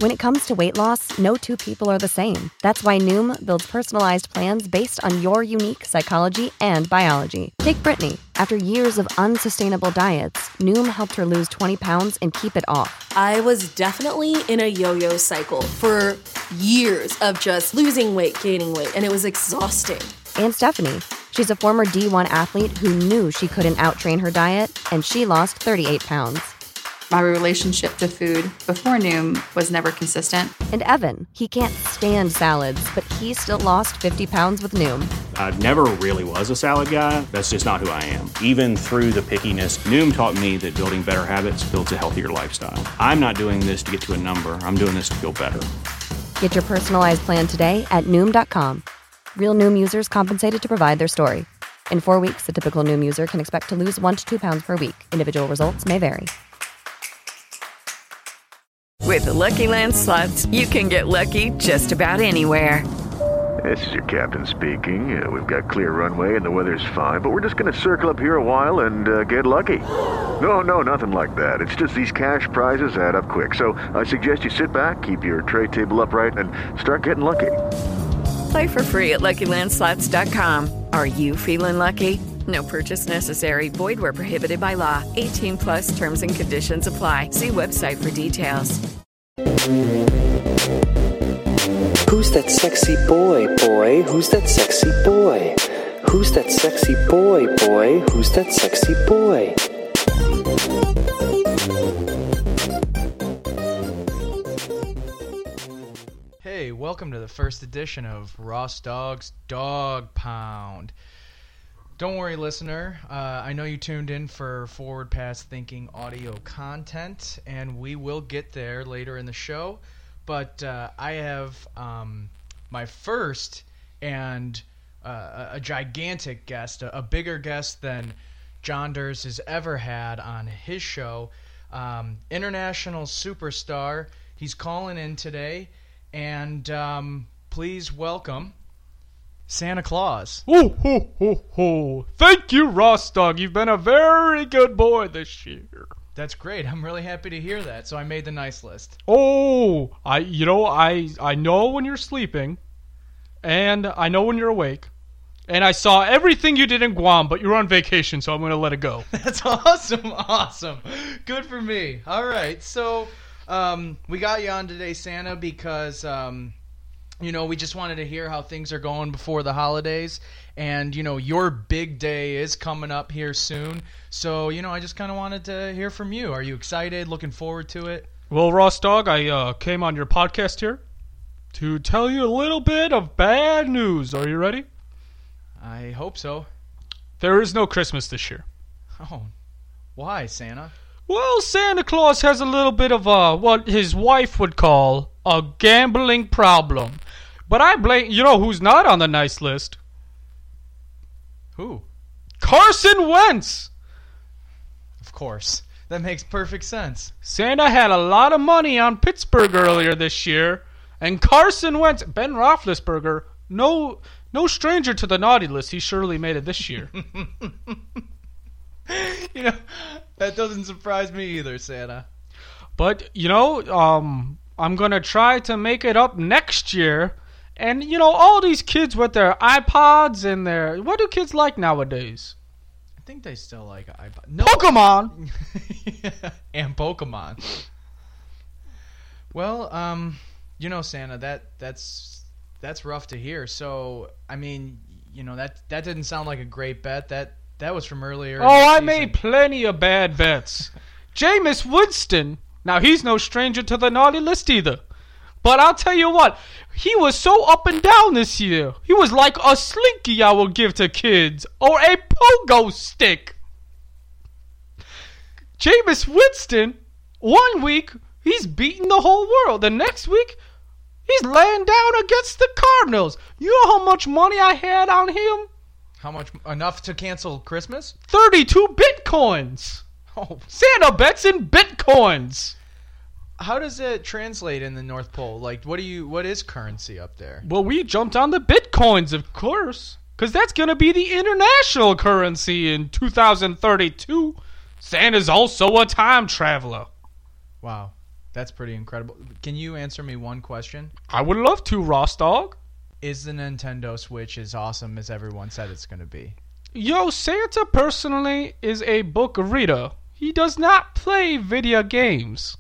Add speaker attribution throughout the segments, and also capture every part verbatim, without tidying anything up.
Speaker 1: When it comes to weight loss, no two people are the same. That's why Noom builds personalized plans based on your unique psychology and biology. Take Brittany. After years of unsustainable diets, Noom helped her lose twenty pounds and keep it off.
Speaker 2: I was definitely in a yo-yo cycle for years of just losing weight, gaining weight, and it was exhausting.
Speaker 1: And Stephanie. She's a former D one athlete who knew she couldn't out-train her diet, and she lost thirty-eight pounds.
Speaker 3: My relationship to food before Noom was never consistent.
Speaker 1: And Evan, he can't stand salads, but he still lost fifty pounds with Noom.
Speaker 4: I never really was a salad guy. That's just not who I am. Even through the pickiness, Noom taught me that building better habits builds a healthier lifestyle. I'm not doing this to get to a number. I'm doing this to feel better.
Speaker 1: Get your personalized plan today at Noom dot com. Real Noom users compensated to provide their story. In four weeks, the typical Noom user can expect to lose one to two pounds per week. Individual results may vary.
Speaker 5: With the Lucky Land Slots, you can get lucky just about anywhere.
Speaker 6: This is your captain speaking. Uh, we've got clear runway and the weather's fine, but we're just going to circle up here a while and uh, get lucky. No, no, nothing like that. It's just these cash prizes add up quick. So I suggest you sit back, keep your tray table upright, and start getting lucky.
Speaker 5: Play for free at Lucky Land Slots dot com. Are you feeling lucky? No purchase necessary. Void where prohibited by law. eighteen plus terms and conditions apply. See website for details.
Speaker 7: Who's that sexy boy, boy? Who's that sexy boy? Who's that sexy boy, boy? Who's that sexy boy?
Speaker 8: Hey, welcome to the first edition of Ross Dog's Dog Pound. Don't worry, listener. Uh, I know you tuned in for Forward Pass Thinking audio content, and we will get there later in the show. But uh, I have um, my first and uh, a gigantic guest, a, a bigger guest than John Durs has ever had on his show. Um, international superstar. He's calling in today, and um, please welcome Santa Claus.
Speaker 9: Ho, ho, ho, ho. Thank you, Ross Dog. You've been a very good boy this year.
Speaker 8: That's great. I'm really happy to hear that. So I made the nice list.
Speaker 9: Oh, I, you know, I, I know when you're sleeping, and I know when you're awake, and I saw everything you did in Guam, but you're on vacation, so I'm going to let it go.
Speaker 8: That's awesome, awesome. Good for me. All right, so um, we got you on today, Santa, because Um, You know, we just wanted to hear how things are going before the holidays. And, you know, your big day is coming up here soon. So, you know, I just kind of wanted to hear from you. Are you excited? Looking forward to it?
Speaker 9: Well, Ross Dog, I uh, came on your podcast here to tell you a little bit of bad news. Are you ready?
Speaker 8: I hope so.
Speaker 9: There is no Christmas this year.
Speaker 8: Oh, why, Santa?
Speaker 9: Well, Santa Claus has a little bit of a, what his wife would call a gambling problem. But I blame, you know who's not on the nice list?
Speaker 8: Who?
Speaker 9: Carson Wentz.
Speaker 8: Of course. That makes perfect sense.
Speaker 9: Santa had a lot of money on Pittsburgh earlier this year, and Carson Wentz, Ben Roethlisberger, no, no stranger to the naughty list. He surely made it this year.
Speaker 8: You know, that doesn't surprise me either, Santa.
Speaker 9: But, you know, um, I'm going to try to make it up next year. And, you know, all these kids with their iPods and their... What do kids like nowadays?
Speaker 8: I think they still like iPod. No.
Speaker 9: Pokemon!
Speaker 8: And Pokemon. Well, um, you know, Santa, that that's that's rough to hear. So, I mean, you know, that that didn't sound like a great bet. That that was from earlier.
Speaker 9: Oh, I made plenty of bad bets. Jameis Winston. Now, he's no stranger to the naughty list either. But I'll tell you what, he was so up and down this year. He was like a slinky I will give to kids, or a pogo stick. Jameis Winston, one week, he's beating the whole world. The next week, he's laying down against the Cardinals. You know how much money I had on him?
Speaker 8: How much? Enough to cancel Christmas?
Speaker 9: thirty-two bitcoins.
Speaker 8: Oh,
Speaker 9: Santa bets in bitcoins.
Speaker 8: How does it translate in the North Pole? Like, what do you? What is currency up there?
Speaker 9: Well, we jumped on the bitcoins, of course, because that's going to be the international currency in two thousand thirty-two. Santa's also a time traveler.
Speaker 8: Wow. That's pretty incredible. Can you answer me one question?
Speaker 9: I would love to, Ross Dog.
Speaker 8: Is the Nintendo Switch as awesome as everyone said it's going to be?
Speaker 9: Yo, Santa personally is a book reader. He does not play video games.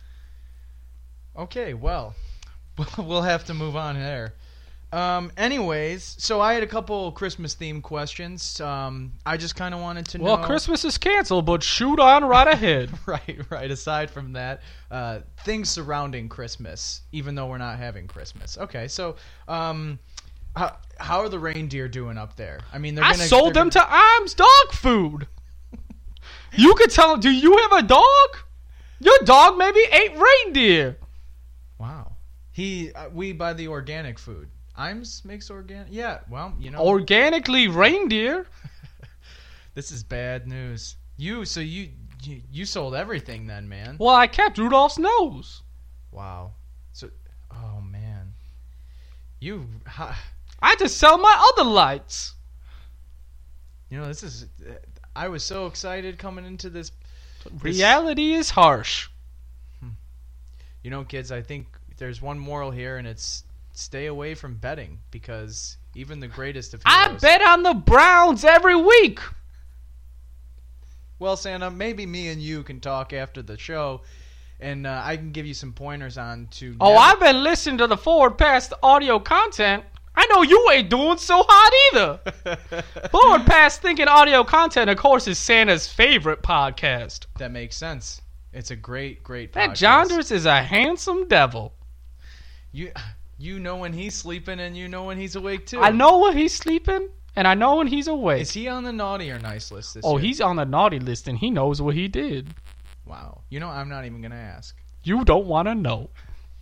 Speaker 8: Okay, well, we'll have to move on there. Um, anyways, so I had a couple Christmas-themed questions. Um, I just kind of wanted to know...
Speaker 9: Well, Christmas is canceled, but shoot on right ahead.
Speaker 8: right, right. Aside from that, uh, things surrounding Christmas, even though we're not having Christmas. Okay, so um, how, how are the reindeer doing up there? I mean, they're
Speaker 9: I
Speaker 8: gonna,
Speaker 9: sold
Speaker 8: they're
Speaker 9: them
Speaker 8: gonna...
Speaker 9: to Arms Dog Food. You could tell them, do you have a dog? Your dog maybe ate reindeer.
Speaker 8: Wow. He, uh, we buy the organic food. Imes makes organic. Yeah, well, you know.
Speaker 9: Organically reindeer.
Speaker 8: This is bad news. You, so you, you, you sold everything then, man.
Speaker 9: Well, I kept Rudolph's nose.
Speaker 8: Wow. So, oh man. You, ha,
Speaker 9: I had to sell my other lights.
Speaker 8: You know, this is. I was so excited coming into this. this
Speaker 9: Reality is harsh.
Speaker 8: You know, kids, I think there's one moral here, and it's. Stay away from betting, because even the greatest of heroes...
Speaker 9: I bet on the Browns every week.
Speaker 8: Well, Santa, maybe me and you can talk after the show, and uh, I can give you some pointers on to...
Speaker 9: Oh,
Speaker 8: never...
Speaker 9: I've been listening to the Forward Pass audio content. I know you ain't doing so hot either. Forward Pass Thinking Audio Content, of course, is Santa's favorite podcast.
Speaker 8: That makes sense. It's a great, great podcast.
Speaker 9: That Jonders is a handsome devil.
Speaker 8: You... You know when he's sleeping, and you know when he's awake, too.
Speaker 9: I know when he's sleeping, and I know when he's awake.
Speaker 8: Is he on the naughty or nice list this
Speaker 9: oh,
Speaker 8: year?
Speaker 9: Oh, he's on the naughty list, and he knows what he did.
Speaker 8: Wow. You know, I'm not even going to ask.
Speaker 9: You don't want to know.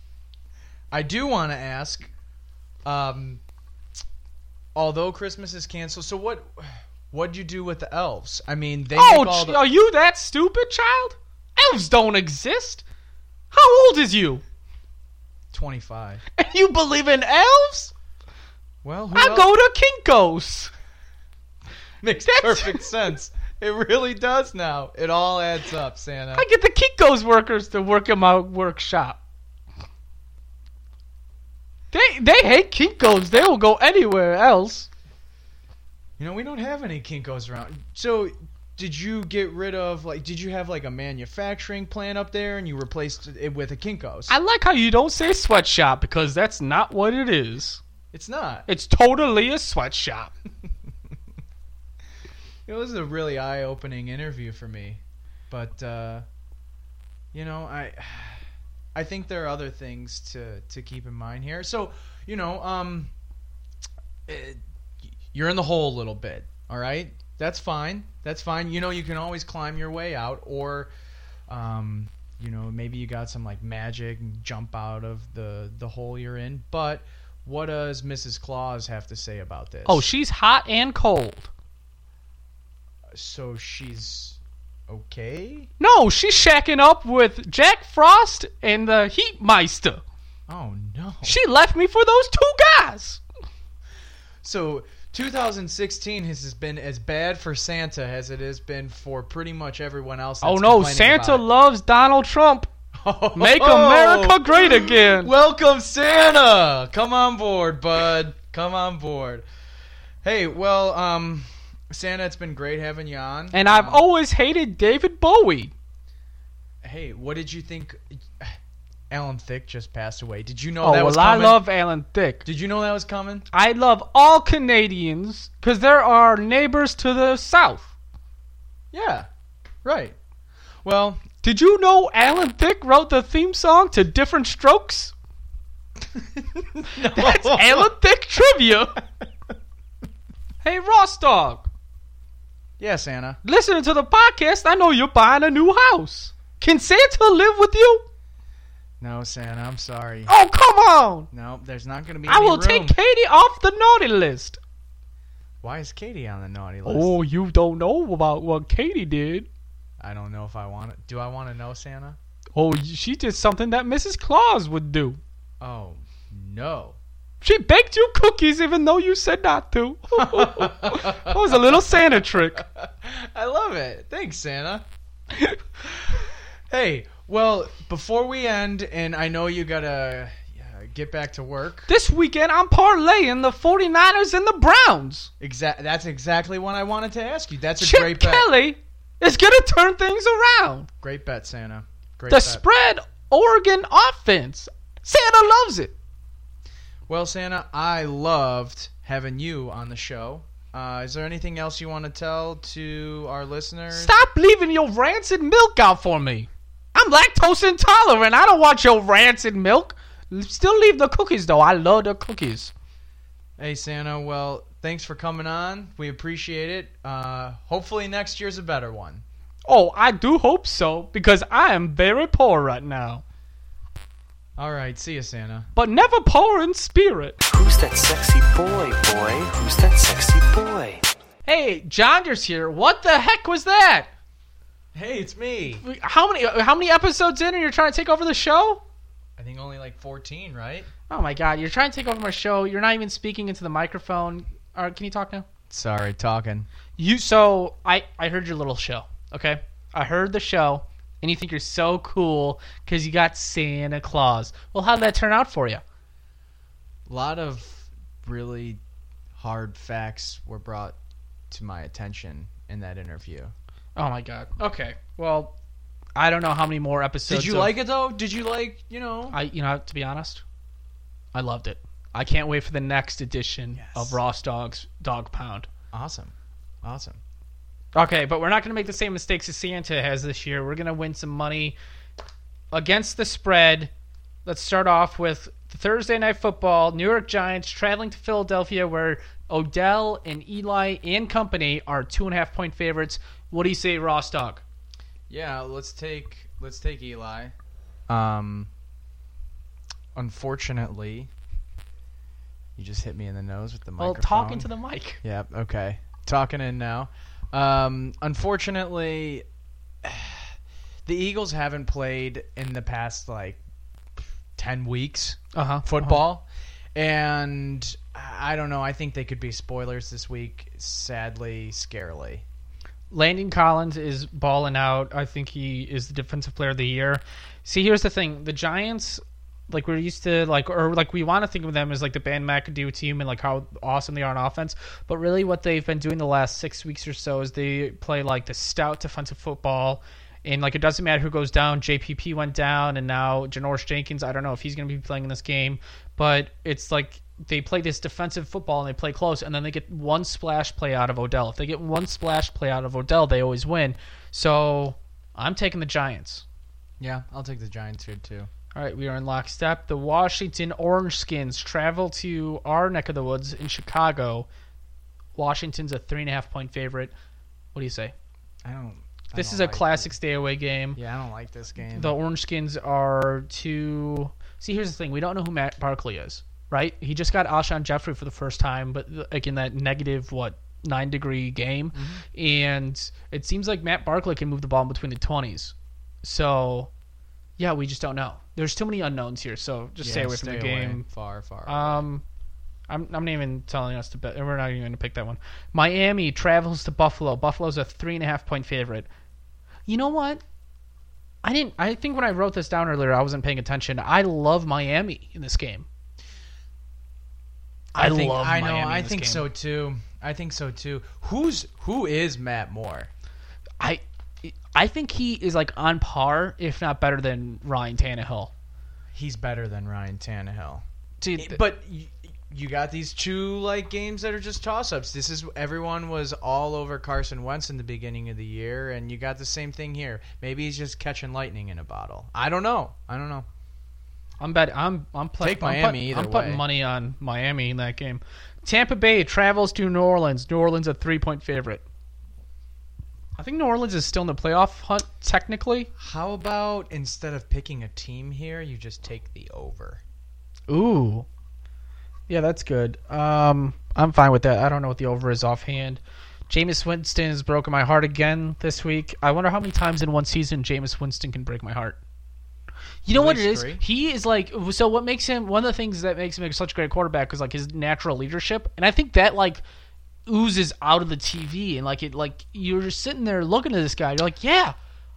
Speaker 8: I do want to ask, um, although Christmas is canceled, so what what'd you do with the elves? I mean, they
Speaker 9: Oh,
Speaker 8: make all the...
Speaker 9: are you that stupid, child? Elves don't exist. How old is you?
Speaker 8: twenty-five.
Speaker 9: And you believe in elves?
Speaker 8: Well, who
Speaker 9: I
Speaker 8: else?
Speaker 9: go to Kinko's.
Speaker 8: Makes
Speaker 9: That's-
Speaker 8: perfect sense. It really does now. It all adds up, Santa.
Speaker 9: I get the Kinko's workers to work in my workshop. They they hate Kinko's. They will go anywhere else.
Speaker 8: You know, we don't have any Kinko's around. So, did you get rid of, like, did you have, like, a manufacturing plant up there and you replaced it with a Kinko's?
Speaker 9: I like how you don't say sweatshop, because that's not what it is.
Speaker 8: It's not.
Speaker 9: It's totally a sweatshop.
Speaker 8: It was a really eye-opening interview for me. But, uh, you know, I I think there are other things to, to keep in mind here. So, you know, um, it, you're in the hole a little bit, all right? That's fine. That's fine. You know, you can always climb your way out, or, um, you know, maybe you got some, like, magic and jump out of the, the hole you're in. But what does Missus Claus have to say about this?
Speaker 9: Oh, she's hot and cold.
Speaker 8: So she's okay?
Speaker 9: No, she's shacking up with Jack Frost and the Heatmeister.
Speaker 8: Oh, no.
Speaker 9: She left me for those two guys.
Speaker 8: So... two thousand sixteen has been as bad for Santa as it has been for pretty much everyone else. That's
Speaker 9: oh no,
Speaker 8: complaining
Speaker 9: Santa
Speaker 8: about it.
Speaker 9: loves Donald Trump.
Speaker 8: Oh,
Speaker 9: Make America great again.
Speaker 8: Welcome, Santa. Come on board, bud. Come on board. Hey, well, um, Santa, it's been great having you on.
Speaker 9: And I've
Speaker 8: um,
Speaker 9: always hated David Bowie.
Speaker 8: Hey, what did you think? Alan Thicke just passed away. Did you know
Speaker 9: oh,
Speaker 8: that was
Speaker 9: well,
Speaker 8: coming?
Speaker 9: I love Alan Thicke.
Speaker 8: Did you know that was coming?
Speaker 9: I love all Canadians because they're our neighbors to the south.
Speaker 8: Yeah, right. Well,
Speaker 9: did you know Alan Thicke wrote the theme song to Different Strokes?
Speaker 8: No.
Speaker 9: That's Alan Thicke trivia. Hey, Ross Dog.
Speaker 8: Yeah, Santa.
Speaker 9: Listening to the podcast, I know you're buying a new house. Can Santa live with you?
Speaker 8: No, Santa, I'm sorry.
Speaker 9: Oh, come on.
Speaker 8: No, there's not going to be
Speaker 9: I
Speaker 8: any
Speaker 9: will
Speaker 8: room.
Speaker 9: take Katie off the naughty list.
Speaker 8: Why is Katie on the naughty list?
Speaker 9: Oh, you don't know about what Katie did.
Speaker 8: I don't know if I want it. Do I want to know, Santa?
Speaker 9: Oh, she did something that Missus Claus would do.
Speaker 8: Oh, no.
Speaker 9: She baked you cookies even though you said not to. That was a little Santa trick.
Speaker 8: I love it. Thanks, Santa. Hey, Well, before we end, and I know you gotta uh, get back to work.
Speaker 9: This weekend, I'm parlaying the 49ers and the Browns.
Speaker 8: Exact. That's exactly what I wanted to ask you. That's a
Speaker 9: Chip
Speaker 8: great bet.
Speaker 9: Kelly is going to turn things around.
Speaker 8: Great bet, Santa. Great
Speaker 9: the
Speaker 8: bet.
Speaker 9: spread Oregon offense. Santa loves it.
Speaker 8: Well, Santa, I loved having you on the show. Uh, is there anything else you want to tell to our listeners?
Speaker 9: Stop leaving your rancid milk out for me. I'm lactose intolerant. I don't want your rancid milk. Still leave the cookies, though. I love the cookies.
Speaker 8: Hey, Santa. Well, thanks for coming on. We appreciate it. Uh, hopefully next year's a better one.
Speaker 9: Oh, I do hope so, because I am very poor right now.
Speaker 8: All right. See you, Santa.
Speaker 9: But never poor in spirit.
Speaker 7: Who's that sexy boy, boy? Who's that sexy boy?
Speaker 9: Hey, Jonder's here. What the heck was that?
Speaker 8: Hey, it's me.
Speaker 9: How many how many episodes in and you're trying to take over the show?
Speaker 8: I think only like fourteen, right?
Speaker 9: Oh, my God. You're trying to take over my show. You're not even speaking into the microphone. All right, can you talk now?
Speaker 8: Sorry, talking.
Speaker 9: You So, I, I heard your little show, okay? I heard the show, and you think you're so cool because you got Santa Claus. Well, how'd that turn out for you?
Speaker 8: A lot of really hard facts were brought to my attention in that interview.
Speaker 9: Oh, my God. Okay. Well, I don't know how many more episodes.
Speaker 8: Did you
Speaker 9: of,
Speaker 8: like it, though? Did you like, you know?
Speaker 9: I, you know, to be honest, I loved it. I can't wait for the next edition
Speaker 8: Yes.
Speaker 9: of Ross Dog's Dog Pound.
Speaker 8: Awesome. Awesome.
Speaker 9: Okay, but we're not going to make the same mistakes as Santa has this year. We're going to win some money against the spread. Let's start off with the Thursday Night Football. New York Giants traveling to Philadelphia, where Odell and Eli and company are two and a half point favorites. What do you say, Ross Dog?
Speaker 8: Yeah, let's take let's take Eli. Um, unfortunately, you just hit me in the nose with the
Speaker 9: Well,
Speaker 8: microphone.
Speaker 9: talking to the mic.
Speaker 8: Yep. Okay. Talking in now. Um, unfortunately, the Eagles haven't played in the past like ten weeks.
Speaker 9: Uh-huh.
Speaker 8: Football, uh-huh. And I don't know. I think they could be spoilers this week. Sadly, scarily.
Speaker 9: Landon Collins is balling out. I think he is the defensive player of the year. See, here's the thing. The Giants, like we're used to, like, or like we want to think of them as like the Ben McAdoo team and like how awesome they are on offense. But really what they've been doing the last six weeks or so is they play like the stout defensive football. And like it doesn't matter who goes down. J P P went down, and now Janoris Jenkins, I don't know if he's going to be playing in this game. But it's like they play this defensive football and they play close, and then they get one splash play out of Odell. If they get one splash play out of Odell, they always win. So I'm taking the Giants.
Speaker 8: Yeah, I'll take the Giants here too.
Speaker 9: All right, we are in lockstep. The Washington Orange Skins travel to our neck of the woods in Chicago. Washington's a three and a half point favorite. What do you say?
Speaker 8: I don't. I
Speaker 9: This
Speaker 8: don't
Speaker 9: is a
Speaker 8: like
Speaker 9: classic
Speaker 8: it.
Speaker 9: stay away game.
Speaker 8: Yeah, I don't like this game.
Speaker 9: The Orange Skins are too. See, here's the thing: we don't know who Matt Barkley is, right? He just got Alshon Jeffrey for the first time, but like in that negative what nine degree game,
Speaker 8: Mm-hmm.
Speaker 9: and it seems like Matt Barkley can move the ball in between the twenties. So, yeah, we just don't know. There's too many unknowns here, so just
Speaker 8: Yeah,
Speaker 9: stay away from
Speaker 8: stay
Speaker 9: the
Speaker 8: away.
Speaker 9: game.
Speaker 8: Far, far.
Speaker 9: Um, I'm I'm not even telling us to bet. We're not even going to pick that one. Miami travels to Buffalo. Buffalo's a three and a half point favorite. You know what? I didn't. I think when I wrote this down earlier, I wasn't paying attention. I love Miami in this game. I,
Speaker 8: I think,
Speaker 9: love
Speaker 8: I know.
Speaker 9: Miami in
Speaker 8: I
Speaker 9: this
Speaker 8: think
Speaker 9: game.
Speaker 8: so too. I think so too. Who's who is Matt Moore?
Speaker 9: I I think he is like on par, if not better than Ryan Tannehill.
Speaker 8: He's better than Ryan Tannehill.
Speaker 9: Dude,
Speaker 8: But you, you got these two like games that are just toss-ups. This is everyone was all over Carson Wentz in the beginning of the year, and you got the same thing here. Maybe he's just catching lightning in a bottle. I don't know. I don't know.
Speaker 9: I'm bet. I'm I'm playing.
Speaker 8: Take Miami
Speaker 9: I'm, put,
Speaker 8: either
Speaker 9: I'm putting
Speaker 8: way.
Speaker 9: money on Miami in that game. Tampa Bay travels to New Orleans. New Orleans a three point favorite. I think New Orleans is still in the playoff hunt technically.
Speaker 8: How about instead of picking a team here, you just take the over?
Speaker 9: Ooh, yeah, that's good. Um, I'm fine with that. I don't know what the over is offhand. Jameis Winston has broken my heart again this week. I wonder how many times in one season Jameis Winston can break my heart. You know
Speaker 8: At
Speaker 9: what it
Speaker 8: least
Speaker 9: is?
Speaker 8: three.
Speaker 9: He is like, so what makes him, one of the things that makes him such a great quarterback is like his natural leadership. And I think that like oozes out of the T V. And like it, like you're just sitting there looking at this guy. You're like, yeah,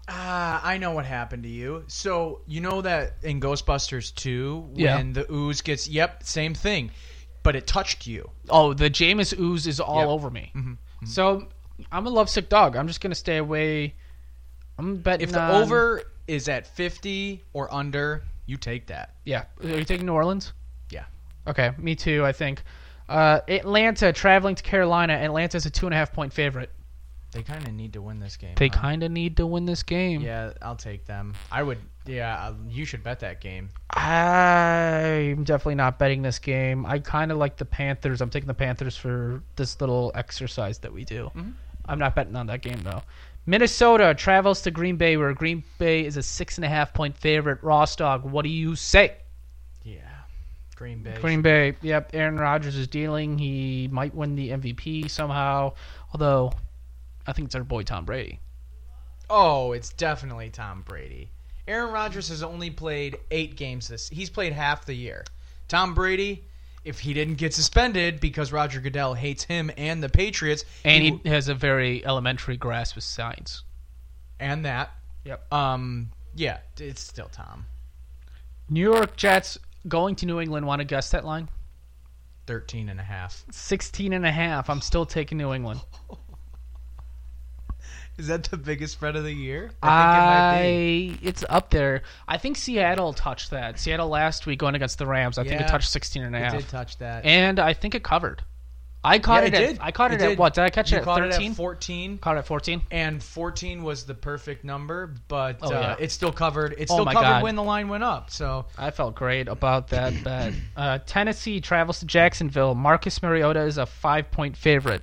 Speaker 8: Ah, I know what happened to you. So, you know that in Ghostbusters two, when
Speaker 9: Yeah.
Speaker 8: the ooze gets, yep, same thing, but it touched you.
Speaker 9: Oh, the Jameis ooze is all
Speaker 8: Yep.
Speaker 9: over me.
Speaker 8: Mm-hmm.
Speaker 9: So, I'm a lovesick dog. I'm just going to stay away. I'm betting
Speaker 8: If the
Speaker 9: on-
Speaker 8: over is at fifty or under, you take that.
Speaker 9: Yeah. Are you taking New Orleans?
Speaker 8: Yeah.
Speaker 9: Okay, me too, I think. Uh, Atlanta traveling to Carolina. Atlanta's a two and a half point favorite.
Speaker 8: They kind of need to win this game.
Speaker 9: They
Speaker 8: huh?
Speaker 9: kind of need to win this game.
Speaker 8: Yeah, I'll take them. I would, yeah, uh, you should bet that game.
Speaker 9: I'm definitely not betting this game. I kind of like the Panthers. I'm taking the Panthers for this little exercise that we do.
Speaker 8: Mm-hmm.
Speaker 9: I'm not betting on that game, though. Minnesota travels to Green Bay, where Green Bay is a six and a half point favorite. Ross Dog, what do you say?
Speaker 8: Yeah. Green Bay.
Speaker 9: Green Bay, yep. Aaron Rodgers is dealing. He might win the M V P somehow, although I think it's our boy Tom Brady.
Speaker 8: Oh, it's definitely Tom Brady. Aaron Rodgers has only played eight games this. He's played half the year. Tom Brady, if he didn't get suspended because Roger Goodell hates him and the Patriots,
Speaker 9: And
Speaker 8: he,
Speaker 9: he has a very elementary grasp of science.
Speaker 8: and that,
Speaker 9: Yep.
Speaker 8: um, yeah, it's still Tom.
Speaker 9: New York Jets going to New England. Want to guess that line?
Speaker 8: Thirteen and a half.
Speaker 9: sixteen and a half. I'm still taking New England.
Speaker 8: Is that the biggest spread of the year?
Speaker 9: I,
Speaker 8: think it might be.
Speaker 9: it's up there. I think Seattle touched that. Seattle last week going against the Rams. I think it
Speaker 8: Yeah,
Speaker 9: touched sixteen and a half.
Speaker 8: It did touch that.
Speaker 9: And I think it covered. I caught
Speaker 8: Yeah,
Speaker 9: it,
Speaker 8: it
Speaker 9: at
Speaker 8: did.
Speaker 9: I caught it,
Speaker 8: It
Speaker 9: at
Speaker 8: did.
Speaker 9: what? Did I catch
Speaker 8: You
Speaker 9: it at
Speaker 8: caught
Speaker 9: thirteen?
Speaker 8: it at fourteen.
Speaker 9: Caught it at fourteen?
Speaker 8: And fourteen was the perfect number, but
Speaker 9: Oh,
Speaker 8: uh,
Speaker 9: yeah.
Speaker 8: it still covered. It
Speaker 9: Oh,
Speaker 8: still
Speaker 9: my
Speaker 8: covered
Speaker 9: God.
Speaker 8: when the line went up. So
Speaker 9: I felt great about that bet. Uh, Tennessee travels to Jacksonville. Marcus Mariota is a five-point favorite.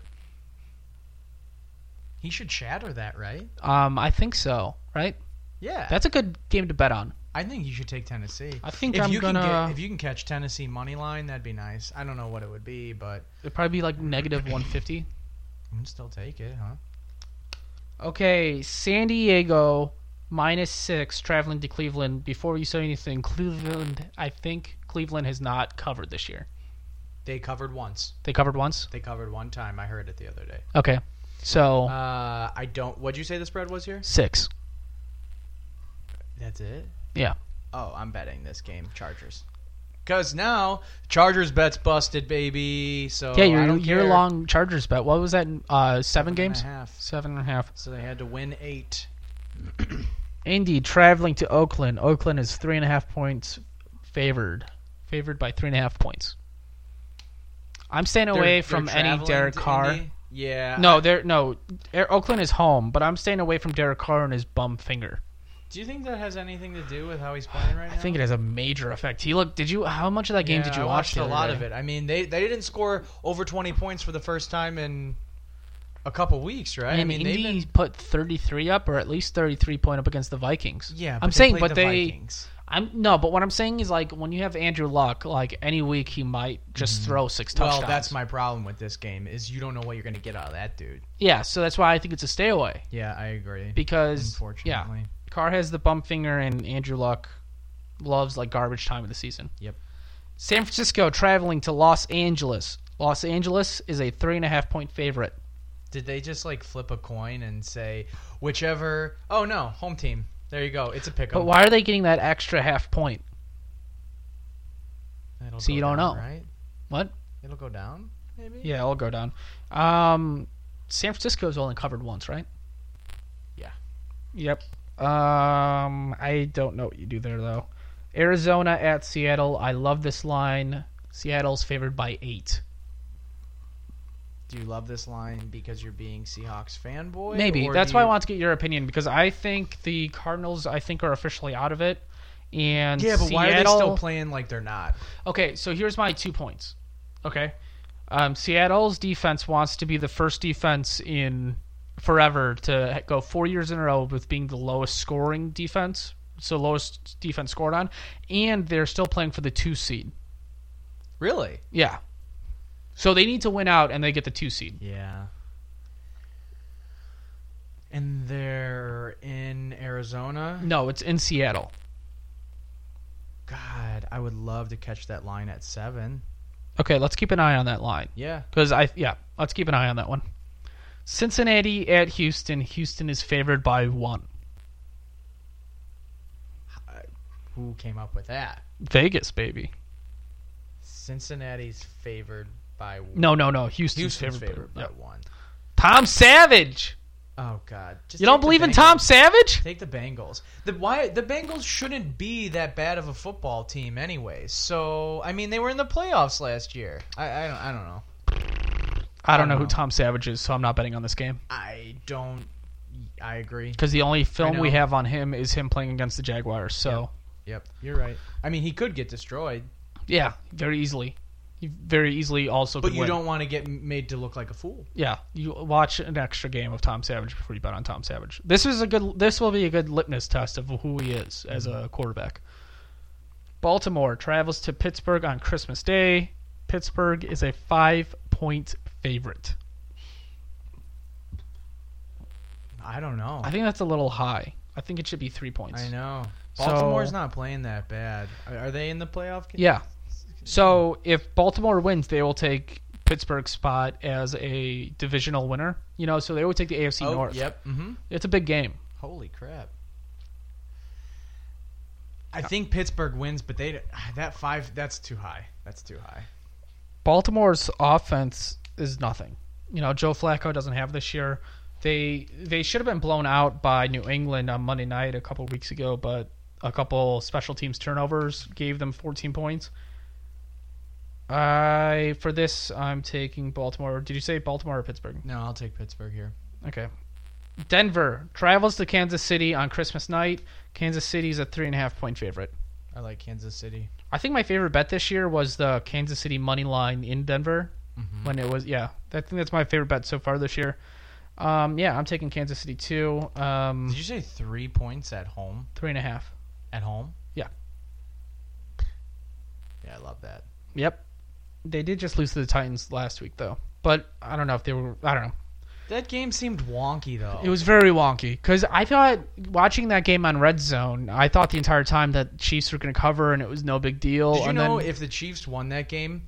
Speaker 8: he should shatter that, right?
Speaker 9: Um, I think so, right?
Speaker 8: Yeah,
Speaker 9: That's a good game to bet on.
Speaker 8: I think you should take Tennessee.
Speaker 9: I think
Speaker 8: if
Speaker 9: I'm
Speaker 8: you
Speaker 9: gonna-
Speaker 8: can get, if you can catch Tennessee money line, that'd be nice. I don't know what it would be, but
Speaker 9: It'd probably be like negative one fifty.
Speaker 8: I'd still take it, huh?
Speaker 9: Okay, San Diego minus six traveling to Cleveland. Before you say anything, Cleveland, I think Cleveland has not covered this year.
Speaker 8: They covered once.
Speaker 9: They covered once?
Speaker 8: They covered one time. I heard it the other day.
Speaker 9: Okay. So,
Speaker 8: Uh, I don't. What'd you say the spread was here?
Speaker 9: six.
Speaker 8: That's it.
Speaker 9: Yeah.
Speaker 8: Oh, I'm betting this game, Chargers. Because now Chargers bet's busted, baby. So
Speaker 9: yeah,
Speaker 8: I
Speaker 9: your
Speaker 8: don't
Speaker 9: year
Speaker 8: care.
Speaker 9: long Chargers bet. What was that? Uh, seven
Speaker 8: Seven and a
Speaker 9: games?
Speaker 8: half.
Speaker 9: Seven and a half.
Speaker 8: So they had to win eight.
Speaker 9: Indy traveling to Oakland. Oakland is three and a half points favored. Favored by three and a half points. I'm staying
Speaker 8: They're-
Speaker 9: away
Speaker 8: they're
Speaker 9: from any
Speaker 8: traveling
Speaker 9: Derek
Speaker 8: to
Speaker 9: Carr.
Speaker 8: Indy? Yeah.
Speaker 9: No,
Speaker 8: I-
Speaker 9: they're no. Air- Oakland is home, but I'm staying away from Derek Carr and his bum finger.
Speaker 8: Do you think that has anything to do with how he's playing right now?
Speaker 9: I think it has a major effect. He looked. Did you? How much of that game
Speaker 8: Yeah,
Speaker 9: did you
Speaker 8: I
Speaker 9: watch?
Speaker 8: watched
Speaker 9: the
Speaker 8: a
Speaker 9: other
Speaker 8: lot
Speaker 9: day?
Speaker 8: of it. I mean, they they didn't score over twenty points for the first time in a couple weeks, right?
Speaker 9: And
Speaker 8: I mean,
Speaker 9: Indy
Speaker 8: they've been.
Speaker 9: put thirty-three up, or at least thirty-three point up against the Vikings.
Speaker 8: Yeah, but
Speaker 9: I'm
Speaker 8: they
Speaker 9: saying,
Speaker 8: played
Speaker 9: but
Speaker 8: the
Speaker 9: they.
Speaker 8: Vikings.
Speaker 9: I'm no, but what I'm saying is like when you have Andrew Luck, like any week he might just throw six touchdowns.
Speaker 8: Well, that's my problem with this game is you don't know what you're going to get out of that dude.
Speaker 9: Yeah, so that's why I think it's a stay away
Speaker 8: Yeah, I agree.
Speaker 9: because
Speaker 8: Unfortunately.
Speaker 9: yeah, Carr has the bum finger and Andrew Luck loves like garbage time of the season.
Speaker 8: Yep.
Speaker 9: San Francisco traveling to Los Angeles. Los Angeles is a three and a half point favorite.
Speaker 8: Did they just like flip a coin and say whichever? Oh no, home team. There you go. It's a pick 'em.
Speaker 9: But why are they getting that extra half point?
Speaker 8: It'll
Speaker 9: So
Speaker 8: go
Speaker 9: you don't
Speaker 8: down,
Speaker 9: know.
Speaker 8: right?
Speaker 9: What?
Speaker 8: It'll go down, maybe.
Speaker 9: Yeah, I'll go down. Um, San Francisco's only covered once, right?
Speaker 8: Yeah.
Speaker 9: Yep. Um, I don't know what you do there though. Arizona at Seattle. I love this line. Seattle's favored by eight.
Speaker 8: Do you love this line because you're being Seahawks fanboy?
Speaker 9: Maybe.
Speaker 8: or
Speaker 9: That's
Speaker 8: do
Speaker 9: why I
Speaker 8: you-
Speaker 9: want to get your opinion because I think the Cardinals I think are officially out of it. And
Speaker 8: Yeah, but
Speaker 9: Seattle,
Speaker 8: why are they still playing like they're not?
Speaker 9: Okay, so here's my two points. Okay. Um, Seattle's defense wants to be the first defense in forever to go four years in a row with being the lowest scoring defense, so lowest defense scored on, and they're still playing for the two seed.
Speaker 8: Really?
Speaker 9: Yeah. So they need to win out, and they get the two seed.
Speaker 8: Yeah. And they're in Arizona?
Speaker 9: No, it's in Seattle.
Speaker 8: God, I would love to catch that line at seven.
Speaker 9: Okay, let's keep an eye on that line.
Speaker 8: Yeah.
Speaker 9: Because I, yeah, let's keep an eye on that one. Cincinnati at Houston. Houston is favored by one.
Speaker 8: Who came up with that?
Speaker 9: Vegas, baby.
Speaker 8: Cincinnati's favored by one.
Speaker 9: No, no, no. Houston's,
Speaker 8: Houston's
Speaker 9: favored,
Speaker 8: favored by
Speaker 9: yep.
Speaker 8: one.
Speaker 9: Tom Savage.
Speaker 8: Oh God! Just
Speaker 9: you don't
Speaker 8: take the
Speaker 9: believe in
Speaker 8: Bengals.
Speaker 9: Tom Savage?
Speaker 8: Take the Bengals. The why the Bengals shouldn't be that bad of a football team, anyways. So I mean, they were in the playoffs last year. I I don't I don't know.
Speaker 9: I don't know
Speaker 8: know.
Speaker 9: who Tom Savage is, so I'm not betting on this game.
Speaker 8: I don't. I agree.
Speaker 9: Because the only film
Speaker 8: I
Speaker 9: we
Speaker 8: know.
Speaker 9: have on him is him playing against the Jaguars. So
Speaker 8: Yep, you're right. I mean, he could get destroyed,
Speaker 9: yeah, very easily. He very easily also
Speaker 8: but
Speaker 9: could
Speaker 8: you
Speaker 9: win.
Speaker 8: don't want to get made to look like a fool.
Speaker 9: Yeah, you watch an extra game of Tom Savage before you bet on Tom Savage. This is a good. This will be a good litmus test of who he is as a quarterback. Baltimore travels to Pittsburgh on Christmas Day. Pittsburgh is a five-point favorite.
Speaker 8: I don't know.
Speaker 9: I think that's a little high. I think it should be three points.
Speaker 8: I know.
Speaker 9: So-
Speaker 8: Baltimore's not playing that bad. Are, are they in the playoff game?
Speaker 9: Yeah. So if Baltimore wins, they will take Pittsburgh's spot as a divisional winner. You know, so they would take the A F C
Speaker 8: Oh,
Speaker 9: North.
Speaker 8: yep. Mm-hmm.
Speaker 9: It's a big game.
Speaker 8: Holy crap. I think Pittsburgh wins, but they that five that's too high. That's too high.
Speaker 9: Baltimore's offense is nothing. You know, Joe Flacco doesn't have this year. They they should have been blown out by New England on Monday night a couple weeks ago, but a couple special teams turnovers gave them fourteen points. I for this I'm taking Baltimore. Did you say Baltimore or Pittsburgh?
Speaker 8: No, I'll take Pittsburgh here.
Speaker 9: Okay. Denver travels to Kansas City on Christmas night. Kansas City's a three and a half point favorite.
Speaker 8: I like Kansas City.
Speaker 9: I think my favorite bet this year was the Kansas City money line in Denver
Speaker 8: Mm-hmm.
Speaker 9: when it was yeah. I think that's my favorite bet so far this year. Um, yeah, I'm taking Kansas City too. Um,
Speaker 8: Did you say three points at home?
Speaker 9: three and a half.
Speaker 8: At home?
Speaker 9: Yeah.
Speaker 8: Yeah, I love that.
Speaker 9: Yep. They did just lose to the Titans last week though, but I don't know if they were. I don't know.
Speaker 8: That game seemed wonky though.
Speaker 9: It was very wonky because I thought watching that game on Red Zone, I thought the entire time that Chiefs were going to cover and it was no big deal.
Speaker 8: Did you
Speaker 9: and
Speaker 8: know
Speaker 9: then,
Speaker 8: if the Chiefs won that game,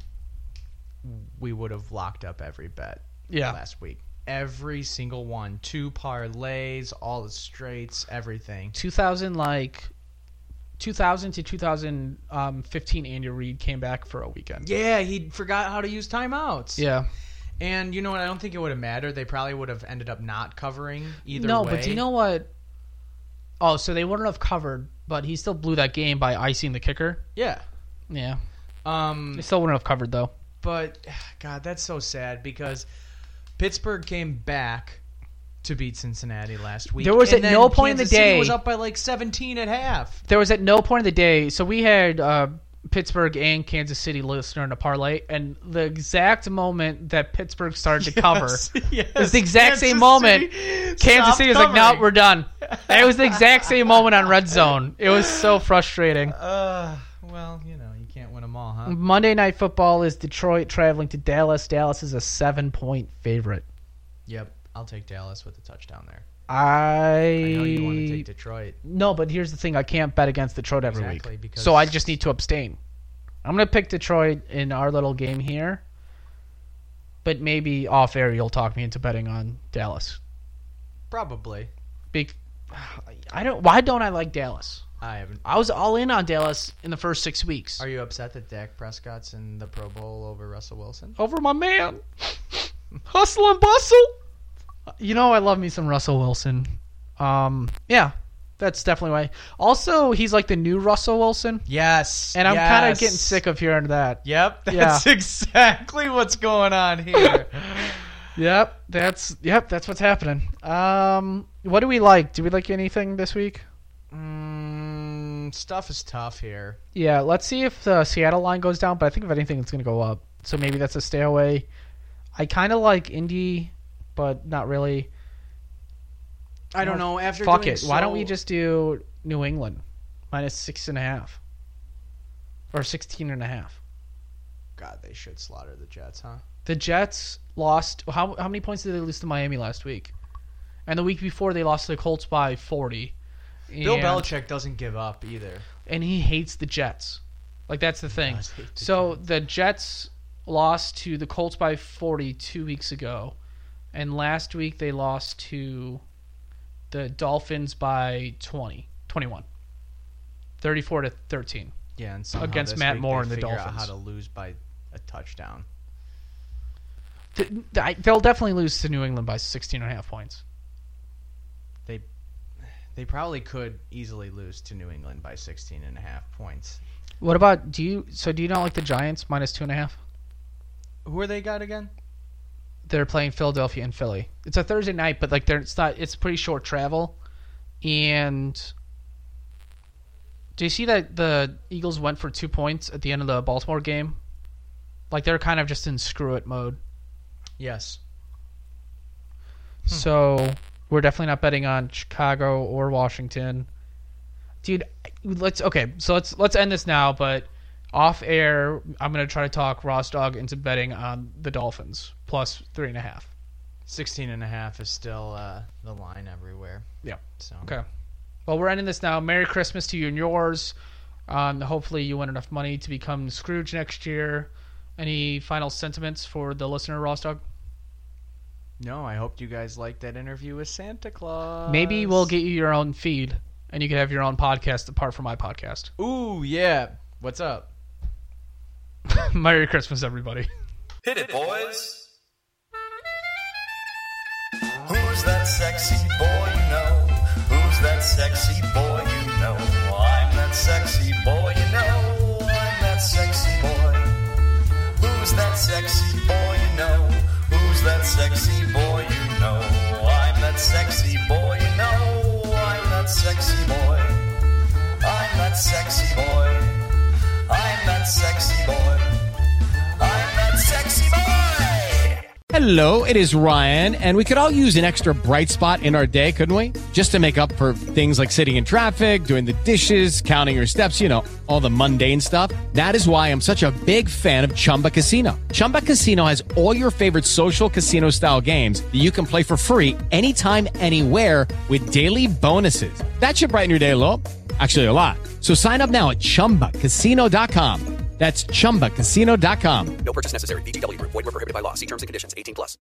Speaker 8: we would have locked up every bet
Speaker 9: Yeah.
Speaker 8: last week. Every single one. Two parlays, all the straights, everything.
Speaker 9: two thousand like two thousand to two thousand fifteen Andy Reid came back for a weekend.
Speaker 8: Yeah, he forgot how to use timeouts.
Speaker 9: Yeah.
Speaker 8: And you know what? I don't think it would have mattered. They probably would have ended up not covering either
Speaker 9: no,
Speaker 8: way.
Speaker 9: but do you know what? Oh, so they wouldn't have covered, but he still blew that game by icing the kicker.
Speaker 8: Yeah.
Speaker 9: Yeah.
Speaker 8: Um,
Speaker 9: They still wouldn't have covered though.
Speaker 8: But, God, that's so sad because Pittsburgh came back to beat Cincinnati last week.
Speaker 9: There was
Speaker 8: and
Speaker 9: at
Speaker 8: then
Speaker 9: no point in
Speaker 8: Kansas
Speaker 9: the
Speaker 8: City
Speaker 9: day-
Speaker 8: was up by like seventeen at half.
Speaker 9: There was at no point of the day. So we had uh, Pittsburgh and Kansas City listener in a parlay, and the exact moment that Pittsburgh started to cover,
Speaker 8: yes,
Speaker 9: it was the exact
Speaker 8: Kansas
Speaker 9: same moment.
Speaker 8: City
Speaker 9: Kansas
Speaker 8: stopped
Speaker 9: City was like, "No,
Speaker 8: covering."
Speaker 9: we're done." It was the exact same moment on Red Zone. It was so frustrating.
Speaker 8: Uh, well, you know, you can't win them all, huh?
Speaker 9: Monday Night Football is Detroit traveling to Dallas. Dallas is a seven-point favorite.
Speaker 8: Yep, I'll take Dallas with a touchdown there.
Speaker 9: I,
Speaker 8: I know you want to take Detroit.
Speaker 9: No, but here's the thing: I can't bet against Detroit every
Speaker 8: Exactly,
Speaker 9: week,
Speaker 8: because-
Speaker 9: so I just need to abstain. I'm gonna pick Detroit in our little game here, but maybe off air you'll talk me into betting on Dallas.
Speaker 8: Probably.
Speaker 9: Big, I don't. Why don't I like Dallas?
Speaker 8: I haven't.
Speaker 9: I was all in on Dallas in the first six weeks.
Speaker 8: Are you upset that Dak Prescott's in the Pro Bowl over Russell Wilson?
Speaker 9: Over my man, hustle and bustle. You know I love me some Russell Wilson. Um, yeah, that's definitely why. Also, he's like the new Russell Wilson.
Speaker 8: Yes.
Speaker 9: And I'm kind of
Speaker 8: yes.
Speaker 9: getting sick of hearing that.
Speaker 8: Yep, that's
Speaker 9: Yeah.
Speaker 8: exactly what's going on here.
Speaker 9: Yep, that's yep, that's what's happening. Um, what do we like? Do we like anything this week?
Speaker 8: mm, stuff is tough here.
Speaker 9: Yeah, let's see if the Seattle line goes down. But I think if anything, it's going to go up. So maybe that's a stay away. I kind of like Indy, but not really.
Speaker 8: I don't know. After
Speaker 9: Fuck
Speaker 8: doing
Speaker 9: it. Why don't we
Speaker 8: so-
Speaker 9: just do New England minus six and a half or sixteen and a half?
Speaker 8: God, they should slaughter the Jets, huh?
Speaker 9: The Jets lost. How how many points did they lose to Miami last week? And the week before they lost to the Colts by forty.
Speaker 8: Bill
Speaker 9: And-
Speaker 8: Belichick doesn't give up either.
Speaker 9: and he hates the Jets. Like that's the thing.
Speaker 8: does hate the
Speaker 9: So the Jets lost to the Colts by forty two weeks ago, and last week they lost to the Dolphins by twenty, twenty-one. thirty-four to thirteen.
Speaker 8: Yeah, and somehow
Speaker 9: against
Speaker 8: this
Speaker 9: Matt
Speaker 8: week
Speaker 9: Moore
Speaker 8: they
Speaker 9: and the
Speaker 8: figure
Speaker 9: Dolphins.
Speaker 8: out how to lose by a touchdown.
Speaker 9: Th- th- They'll definitely lose to New England by sixteen and a half points.
Speaker 8: They they probably could easily lose to New England by sixteen and a half points.
Speaker 9: What about do you? So do you not like the Giants minus two and a half?
Speaker 8: Who are they got again?
Speaker 9: They're playing Philadelphia and Philly. It's a Thursday night, but like they're it's not. It's pretty short travel. And do you see that the Eagles went for two points at the end of the Baltimore game? Like they're kind of just in screw it mode.
Speaker 8: Yes.
Speaker 9: Hmm. So we're definitely not betting on Chicago or Washington. Dude, let's okay. So let's let's end this now. But off air, I'm gonna try to talk Ross Dog into betting on the Dolphins plus three and a half.
Speaker 8: Sixteen and a half is still uh, the line everywhere.
Speaker 9: Yeah.
Speaker 8: So
Speaker 9: okay. Well, we're ending this now. Merry Christmas to you and yours. Um, hopefully, you win enough money to become Scrooge next year. Any final sentiments for the listener, Ross Dog?
Speaker 8: No, I hoped you guys liked that interview with Santa Claus.
Speaker 9: Maybe we'll get you your own feed, and you can have your own podcast apart from my podcast.
Speaker 8: Ooh, yeah. What's up?
Speaker 9: Merry Christmas, everybody.
Speaker 10: Hit it, boys. Who's that sexy boy you know? Who's that sexy boy you know? I'm that sexy boy you know. I'm that sexy boy. Who's that sexy boy you know? Who's that sexy boy you know? I'm that sexy boy you know. I'm that sexy boy. I'm that sexy boy. I'm that sexy boy. I'm that sexy boy.
Speaker 11: Hello, it is Ryan, and we could all use an extra bright spot in our day, couldn't we? Just to make up for things like sitting in traffic, doing the dishes, counting your steps, you know, all the mundane stuff. That is why I'm such a big fan of Chumba Casino. Chumba Casino has all your favorite social casino-style games that you can play for free anytime, anywhere with daily bonuses. That should brighten your day a little. Actually, a lot. So sign up now at chumba casino dot com. That's chumba casino dot com.
Speaker 12: No purchase necessary. V G W Group. Void where prohibited by law. See terms and conditions. eighteen plus.